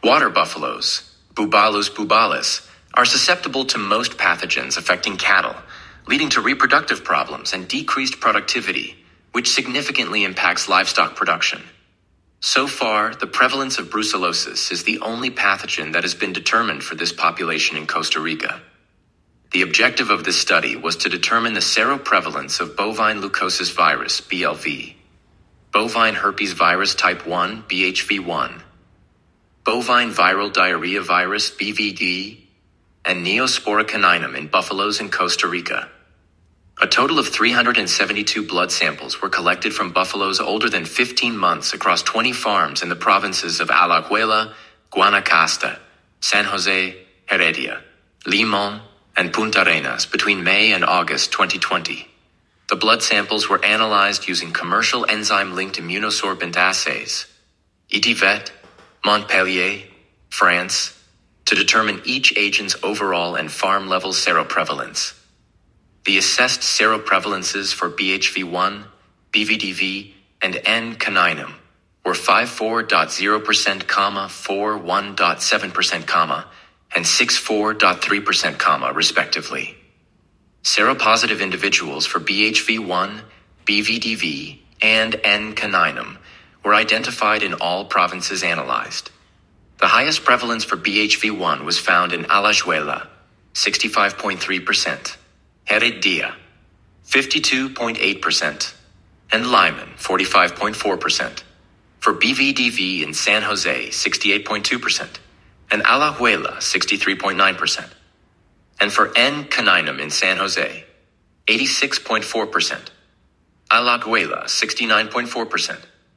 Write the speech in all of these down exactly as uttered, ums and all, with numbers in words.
Water buffaloes, Bubalus bubalis, are susceptible to most pathogens affecting cattle, leading to reproductive problems and decreased productivity, which significantly impacts livestock production. So far, the prevalence of brucellosis is the only pathogen that has been determined for this population in Costa Rica. The objective of this study was to determine the seroprevalence of bovine leukosis virus, B L V, bovine herpes virus type one, B H V one, bovine viral diarrhea virus, B V D, and Neospora caninum in buffaloes in Costa Rica. A total of three hundred seventy-two blood samples were collected from buffaloes older than fifteen months across twenty farms in the provinces of Alajuela, Guanacaste, San Jose, Heredia, Limon, and Punta Arenas between May and August twenty twenty. The blood samples were analyzed using commercial enzyme-linked immunosorbent assays, Etivet, Montpellier, France, to determine each agent's overall and farm-level seroprevalence. The assessed seroprevalences for B H V one, B V D V, and N. caninum were fifty-four point zero percent, forty-one point seven percent, and sixty-four point three percent, respectively. Seropositive individuals for B H V one, B V D V, and N. caninum were identified in all provinces analyzed. The highest prevalence for B H V one was found in Alajuela, sixty-five point three percent, Heredia, fifty-two point eight percent, and Limon, forty-five point four percent. For B V D V in San Jose, sixty-eight point two percent, and Alajuela, sixty-three point nine percent. And for N. caninum in San Jose, eighty-six point four percent, Alajuela, sixty-nine point four percent,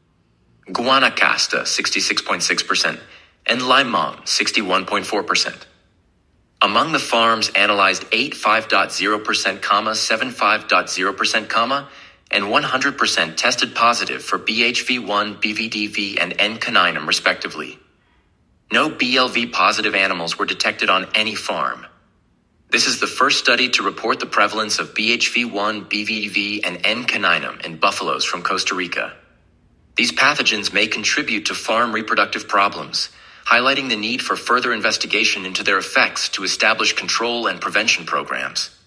Guanacaste, sixty-six point six percent, and Limon, sixty-one point four percent. Among the farms analyzed, eighty-five point zero percent, seventy-five point zero percent, and one hundred percent tested positive for B H V one, B V D V, and N. caninum, respectively. No B L V positive animals were detected on any farm. This is the first study to report the prevalence of B H V one, B V D V, and N. caninum in buffaloes from Costa Rica. These pathogens may contribute to farm reproductive problems, highlighting the need for further investigation into their effects to establish control and prevention programs.